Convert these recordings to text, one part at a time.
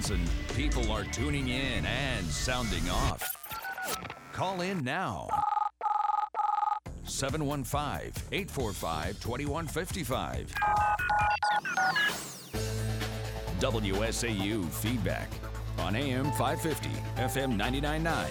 Wisconsin, people are tuning in and sounding off. Call in now. 715-845-2155. WSAU Feedback on AM 550, FM 99.9.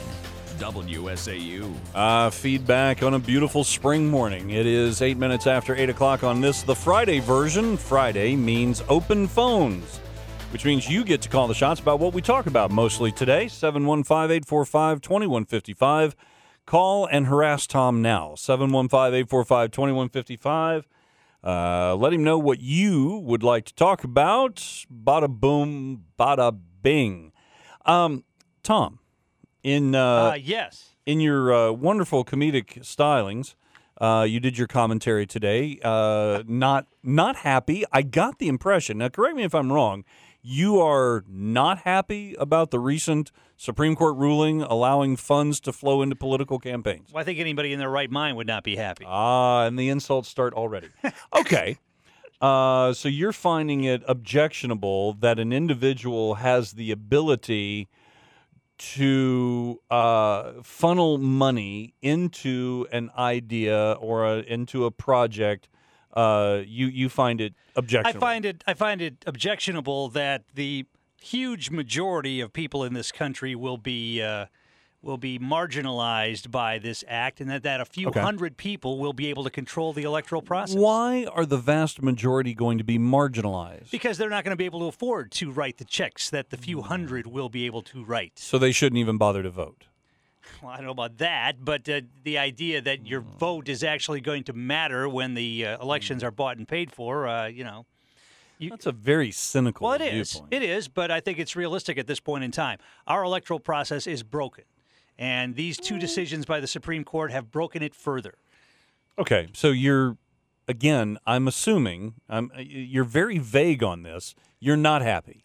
WSAU. Feedback on a beautiful spring morning. It is 8 minutes after 8 o'clock on this, the Friday version. Friday means open phones, which means you get to call the shots about what we talk about mostly today. 715-845-2155. Call and harass Tom now. 715-845-2155. Let him know what you would like to talk about. Bada boom, bada bing. Tom, yes. in your wonderful comedic stylings, you did your commentary today. Not happy. I got the impression. Now, correct me if I'm wrong. You are not happy about the recent Supreme Court ruling allowing funds to flow into political campaigns. Well, I think anybody in their right mind would not be happy. And the insults start already. Okay. So you're finding it objectionable that an individual has the ability to funnel money into an idea or into a project. You find it objectionable. I find it objectionable that the huge majority of people in this country will be marginalized by this act, and that a few hundred people will be able to control the electoral process. Why are the vast majority going to be marginalized? Because they're not going to be able to afford to write the checks that the few hundred will be able to write. So they shouldn't even bother to vote. Well, I don't know about that, but the idea that your vote is actually going to matter when the elections are bought and paid for, That's a very cynical Well, it viewpoint. is. It is, but I think it's realistic at this point in time. Our electoral process is broken, and these two decisions by the Supreme Court have broken it further. Okay, so I'm assuming, you're very vague on this. You're not happy.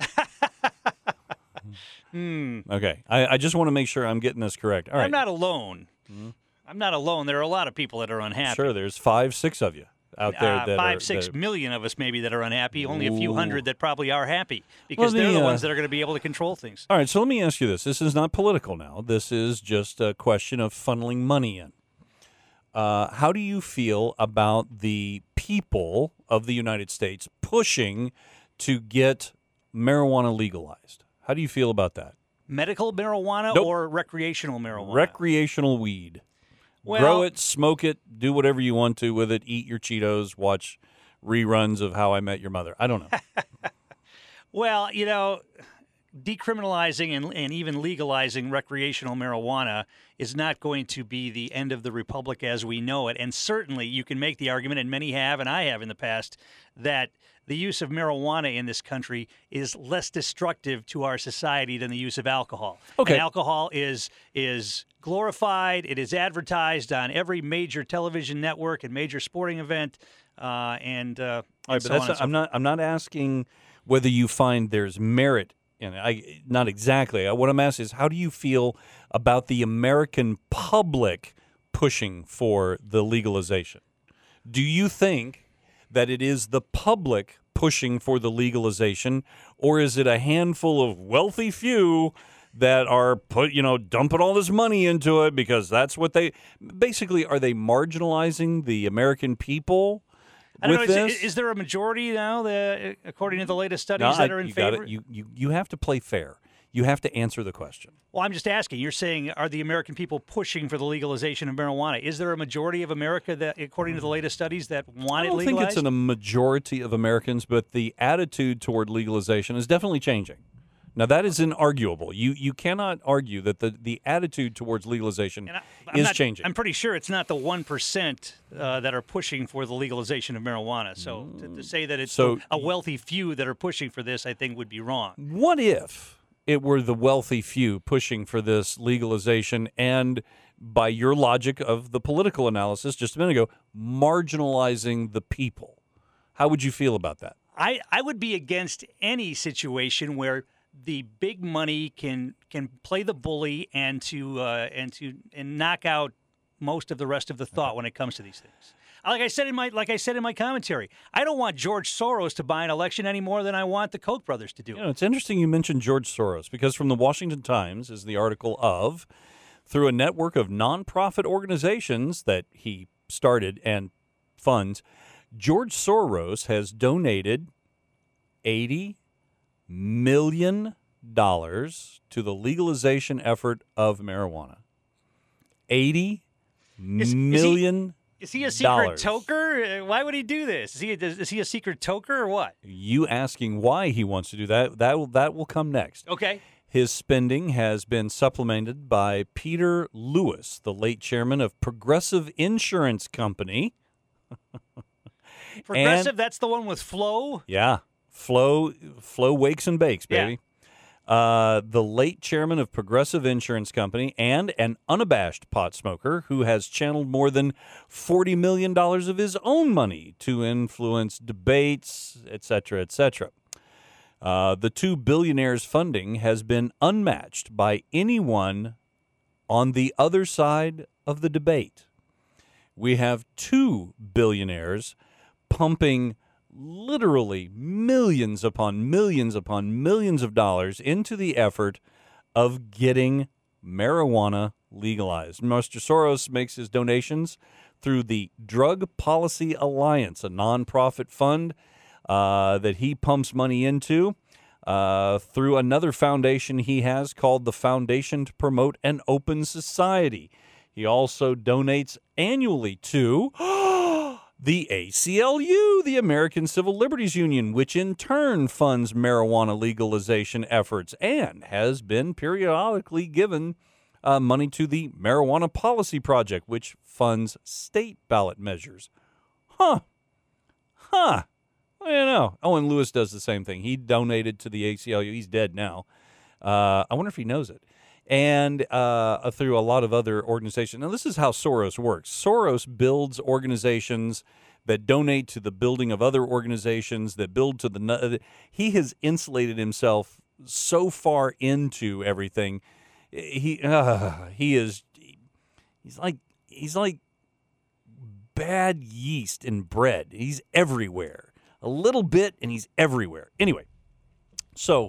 Okay, I just want to make sure I'm getting this correct. All right. I'm not alone. I'm not alone. There are a lot of people that are unhappy. Sure, there's 5-6 of you out there. That 5-6 million of us maybe that are unhappy. Only a few hundred that probably are happy because Well, they're the ones that are going to be able to control things. All right, so let me ask you this. This is not political now. This is just a question of funneling money in. How do you feel about the people of the United States pushing to get marijuana legalized? How do you feel about that? Medical marijuana Nope. or recreational marijuana? Recreational weed. Well, Grow it, smoke it, do whatever you want to with it, eat your Cheetos, watch reruns of How I Met Your Mother. I don't know. Well, decriminalizing and even legalizing recreational marijuana is not going to be the end of the republic as we know it. And certainly you can make the argument, and many have, and I have in the past, that the use of marijuana in this country is less destructive to our society than the use of alcohol. Okay. And alcohol is glorified. It is advertised on every major television network and major sporting event, All right, but so on and so I'm not asking whether you find there's merit in it. Not exactly. What I'm asking is, how do you feel about the American public pushing for the legalization? Do you think that it is the public pushing for the legalization, or is it a handful of wealthy few that are dumping all this money into it because that's what they basically are? They marginalizing the American people I don't with know. this? Is there a majority now, according to the latest studies, that are in favor? You have to play fair. You have to answer the question. Well, I'm just asking. You're saying, are the American people pushing for the legalization of marijuana? Is there a majority of America that, according to the latest studies, that want it I don't legalized? think it's in a majority of Americans, but the attitude toward legalization is definitely changing. Now, that is inarguable. You cannot argue that the attitude towards legalization is changing. I'm pretty sure it's not the 1% that are pushing for the legalization of marijuana. So to say that it's a wealthy few that are pushing for this, I think would be wrong. What if it were the wealthy few pushing for this legalization and, by your logic of the political analysis just a minute ago, marginalizing the people? How would you feel about that? I would be against any situation where the big money can play the bully and knock out most of the rest of the thought when it comes to these things. Like I said in my commentary, I don't want George Soros to buy an election any more than I want the Koch brothers to do it. You know, it's interesting you mentioned George Soros because from the Washington Times is the article of, through a network of nonprofit organizations that he started and funds, George Soros has donated $80 million to the legalization effort of marijuana. $80 million. Is he a secret toker? Why would he do this? Is he a secret toker or what? You asking why he wants to do that, that will come next. Okay. His spending has been supplemented by Peter Lewis, the late chairman of Progressive Insurance Company. Progressive, that's the one with Flo? Yeah. Flo wakes and bakes, baby. The late chairman of Progressive Insurance Company and an unabashed pot smoker who has channeled more than $40 million of his own money to influence debates, etc., etc. The two billionaires' funding has been unmatched by anyone on the other side of the debate. We have two billionaires pumping literally millions upon millions of dollars into the effort of getting marijuana legalized. Mr. Soros makes his donations through the Drug Policy Alliance, a nonprofit fund that he pumps money into through another foundation he has called the Foundation to Promote an Open Society. He also donates annually to the ACLU, the American Civil Liberties Union, which in turn funds marijuana legalization efforts and has been periodically given money to the Marijuana Policy Project, which funds state ballot measures. Huh. I don't know. Owen Lewis does the same thing. He donated to the ACLU. He's dead now. I wonder if he knows it. And through a lot of other organizations. Now, this is how Soros works. Soros builds organizations that donate to the building of other organizations that build to the... He has insulated himself so far into everything. He's like bad yeast in bread. He's everywhere. A little bit, and he's everywhere. Anyway, so...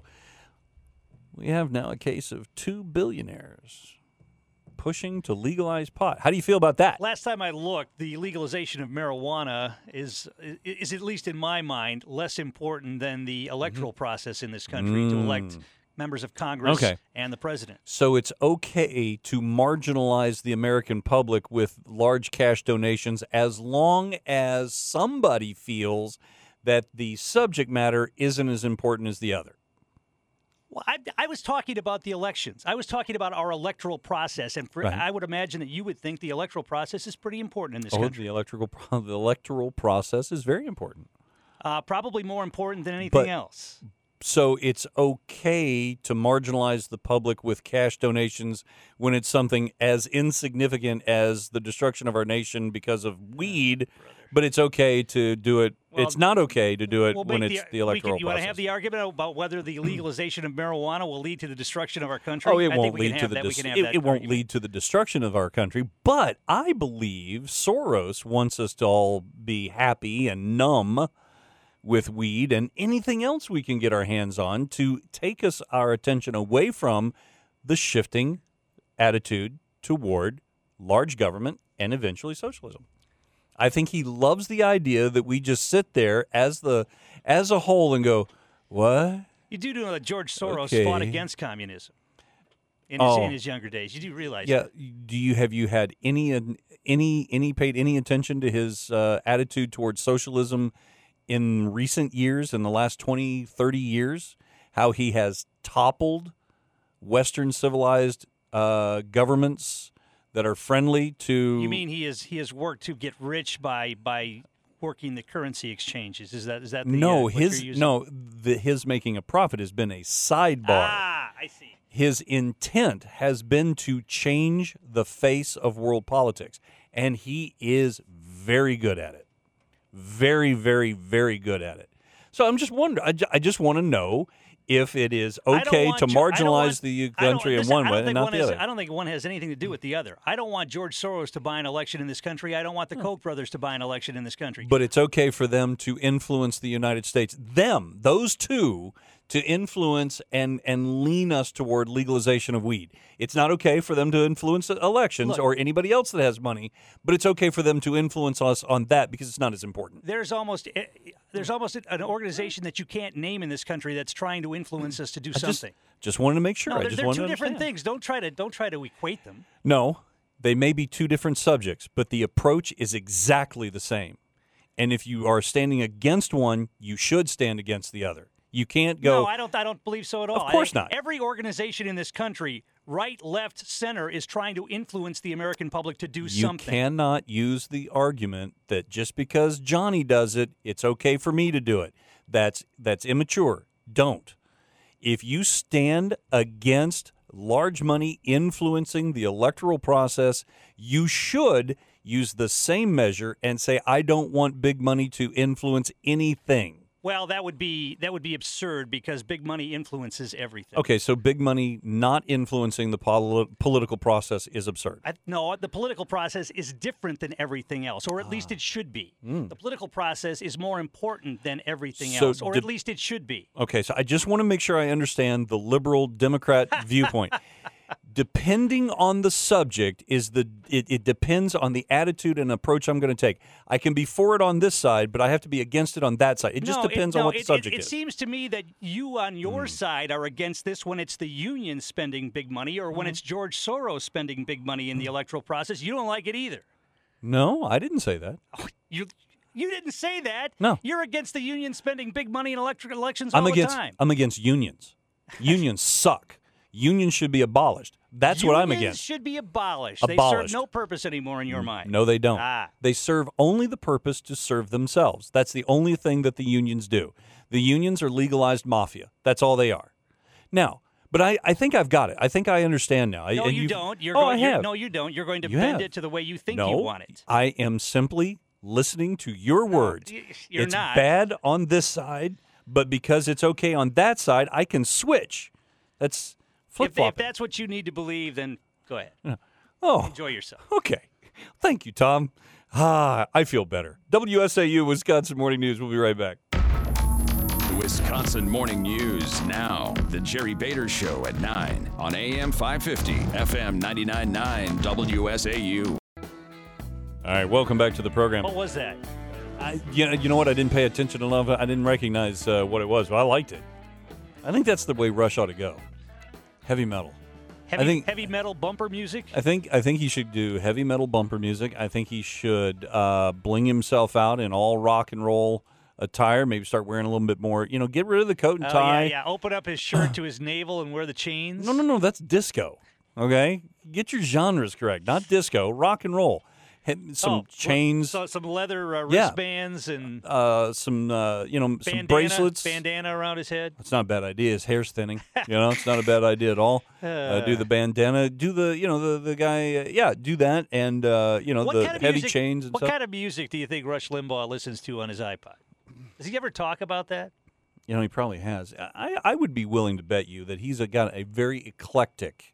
we have now a case of two billionaires pushing to legalize pot. How do you feel about that? Last time I looked, the legalization of marijuana is at least in my mind, less important than the electoral process in this country to elect members of Congress and the president. So it's okay to marginalize the American public with large cash donations as long as somebody feels that the subject matter isn't as important as the other. Well, I was talking about the elections. I was talking about our electoral process, and I would imagine that you would think the electoral process is pretty important in this country. The electoral process is very important. Probably more important than anything else. So it's okay to marginalize the public with cash donations when it's something as insignificant as the destruction of our nation because of weed, but it's okay to do it. Well, it's not okay to do it when it's the electoral process. You want to have the argument about whether the legalization of marijuana will lead to the destruction of our country? Oh, it won't lead to it won't lead to the destruction of our country, but I believe Soros wants us to all be happy and numb with weed and anything else we can get our hands on to take our attention away from the shifting attitude toward large government and eventually socialism. I think he loves the idea that we just sit there as a whole and go, what? You do know that George Soros fought against communism in his younger days. You do realize that. Yeah. Have you had paid any attention to his attitude towards socialism in recent years, in the last 20, 30 years, how he has toppled Western civilized governments that are friendly to... You mean he has worked to get rich by working the currency exchanges? Is that the his making a profit has been a sidebar. Ah, I see. His intent has been to change the face of world politics, and he is very good at it. Very, very, very good at it. So I'm just wondering. I just want to know if it is I don't okay want to Geor- I don't marginalize want- the I don't- country in listen, one I way don't and think not one the has- other. I don't think one has anything to do with the other. I don't want George Soros to buy an election in this country. I don't want the Koch brothers to buy an election in this country. But it's okay for them to influence the United States. Those two, to influence and lean us toward legalization of weed. It's not okay for them to influence elections Look. or anybody else that has money, but it's okay for them to influence us on that because it's not as important. There's almost an organization that you can't name in this country that's trying to influence us to do something. Just wanted to make sure. No, I they're, just they're wanted two to different understand. things. Don't try to equate them. No, they may be two different subjects, but the approach is exactly the same. And if you are standing against one, you should stand against the other. You can't go. No, I don't believe so at all. Of course not. Every organization in this country, right, left, center, is trying to influence the American public to do You something. cannot use the argument that just because Johnny does it, it's okay for me to do it. That's immature. Don't. If you stand against large money influencing the electoral process, you should use the same measure and say, I don't want big money to influence anything. Well, that would be absurd because big money influences everything. Okay, so big money not influencing the political process is absurd. No, the political process is different than everything else, or at least it should be. The political process is more important than everything So else, or at least it should be. Okay, so I just want to make sure I understand the liberal Democrat viewpoint. Depending on the subject, it depends on the attitude and approach I'm going to take. I can be for it on this side, but I have to be against it on that side. It just depends on what the subject It is. seems to me that you on your side are against this when it's the union spending big money or when it's George Soros spending big money in the electoral process. You don't like it either. No, I didn't say that. You didn't say that. No. You're against the union spending big money in elections all the time. I'm against unions. Unions suck. Unions should be abolished. That's what I'm Unions against. should be abolished. Abolished. They serve no purpose anymore in your mind. No, they don't. Ah. They serve only the purpose to serve themselves. That's the only thing that the unions do. The unions are legalized mafia. That's all they are. Now, but I think I've got it. I think I understand now. No, you don't. I have. No, you don't. You're going to You bend have. it to the way you think No, you want it. I am simply listening to your words. You're it's not. bad on this side, but because it's okay on that side, I can switch. That's If flip-flopping. that's what you need to believe, then go ahead. Oh, Enjoy yourself. okay. Thank you, Tom. I feel better. WSAU, Wisconsin Morning News. We'll be right back. Wisconsin Morning News now. The Jerry Bader Show at 9 on AM 550, FM 99.9 WSAU. All right, welcome back to the program. What was that? You know what? I didn't pay attention enough. I didn't recognize what it was, but I liked it. I think that's the way Rush ought to go. Heavy metal. Heavy metal bumper music? I think he should do heavy metal bumper music. I think he should bling himself out in all rock and roll attire. Maybe start wearing a little bit more. Get rid of the coat and tie. Yeah. Open up his shirt to his navel and wear the chains. No. That's disco. Okay, get your genres correct. Not disco. Rock and roll. Some chains. So some leather Yeah. wristbands and some some bracelets. bandana around his head. It's not a bad idea. His hair's thinning. It's not a bad idea at all. Do the bandana. Do the guy. Do that. And What the kind of heavy music, chains and What stuff. kind of music do you think Rush Limbaugh listens to on his iPod? Does he ever talk about that? He probably has. I would be willing to bet you that he's got a very eclectic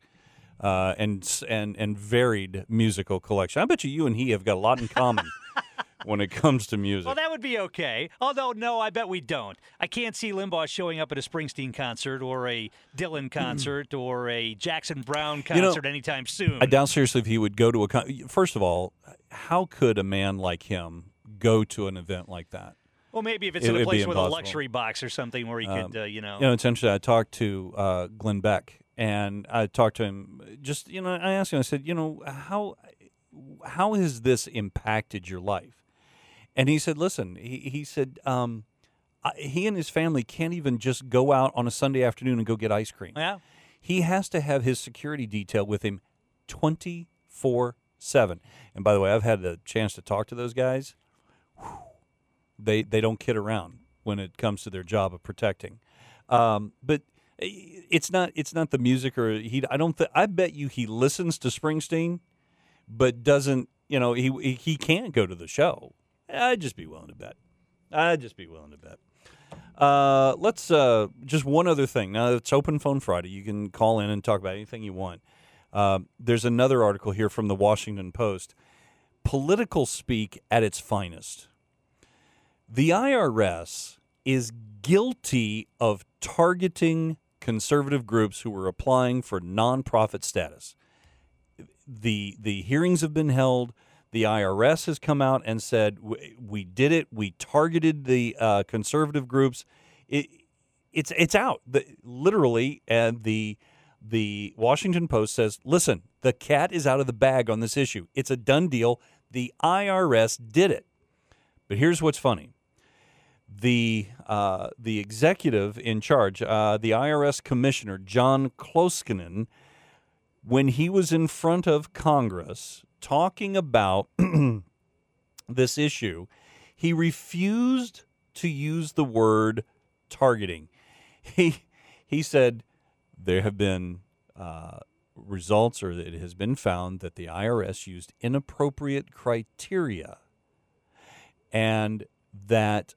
and varied musical collection. I bet you and he have got a lot in common when it comes to music. Well, that would be okay. Although, no, I bet we don't. I can't see Limbaugh showing up at a Springsteen concert or a Dylan concert or a Jackson Brown concert anytime soon. I doubt seriously if he would go to first of all, how could a man like him go to an event like that? Well, maybe if it's in a It'd be place with a impossible. luxury box or something where he could, It's interesting. I talked to Glenn Beck, and I talked to him. Just I asked him. I said, how has this impacted your life? And he said, listen. He said he and his family can't even just go out on a Sunday afternoon and go get ice cream. Yeah. He has to have his security detail with him 24/7. And by the way, I've had the chance to talk to those guys. They don't kid around when it comes to their job of protecting. But it's not the music or I bet you he listens to Springsteen, but doesn't. He can't go to the show. I'd just be willing to bet. Let's just one other thing. Now, it's Open Phone Friday. You can call in and talk about anything you want. There's another article here from the Washington Post. Political speak at its finest. The IRS is guilty of targeting conservative groups who were applying for nonprofit status. The hearings have been held. The IRS has come out and said, we did it. We targeted the conservative groups. It's out. Literally, and the Washington Post says, listen, the cat is out of the bag on this issue. It's a done deal. The IRS did it. But here's what's funny. The executive in charge, the IRS commissioner, John Kloskinen, when he was in front of Congress talking about this issue, he refused to use the word targeting. He said there have been results, or it has been found that the IRS used inappropriate criteria, and that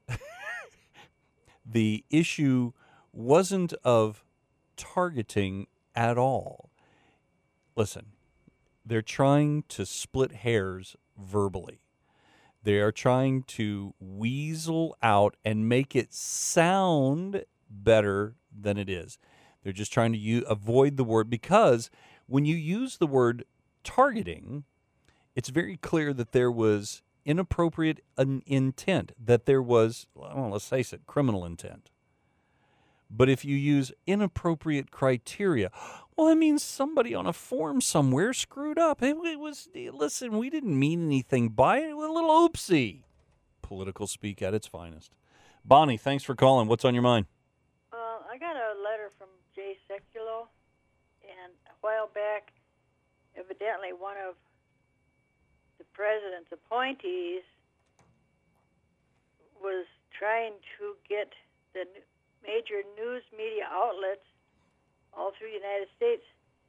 the issue wasn't of targeting at all. Listen, they're trying to split hairs verbally. They are trying to weasel out and make it sound better than it is. They're just trying to avoid the word, because when you use the word targeting, it's very clear that there was inappropriate intent, that there was, well, let's face it, criminal intent. But if you use inappropriate criteria, well, that means somebody on a form somewhere screwed up. It was, listen, we didn't mean anything by it. A little oopsie. Political speak at its finest. Bonnie, thanks for calling. What's on your mind? I got a letter from Jay Sekulow, and a while back, evidently one of the president's appointees was trying to get the major news media outlets all through the United States.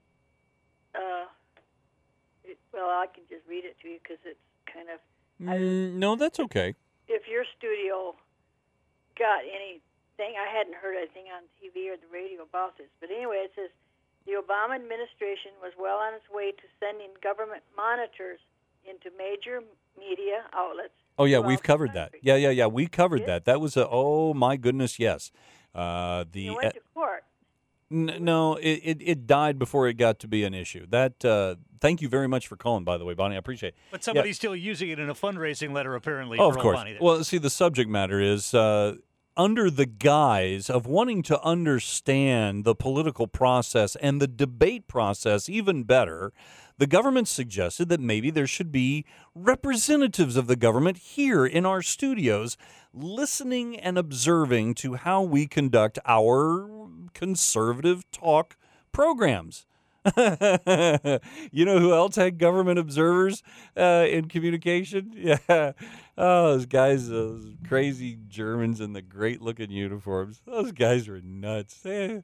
Well, I can just read it to you because it's kind of... No, that's okay. If your studio got anything, I hadn't heard anything on TV or the radio about this, but anyway, it says, the Obama administration was well on its way to sending government monitors into major media outlets. Oh, yeah, we've covered that. Yeah, we covered that. That was oh, my goodness, yes. You went to court. No, it died before it got to be an issue. That thank you very much for calling, by the way, Bonnie. I appreciate it. But somebody's still using it in a fundraising letter, apparently. Oh, for of course. Bonnie there. Well, see, the subject matter is under the guise of wanting to understand the political process and the debate process even better, the government suggested that maybe there should be representatives of the government here in our studios listening and observing to how we conduct our conservative talk programs. You know who else had government observers in communication? Yeah. Oh, those guys, those crazy Germans in the great-looking uniforms. Those guys were nuts. We'll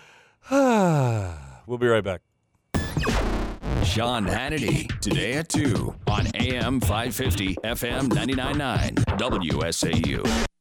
be right back. Sean Hannity, today at 2 on AM 550, FM 99.9, WSAU.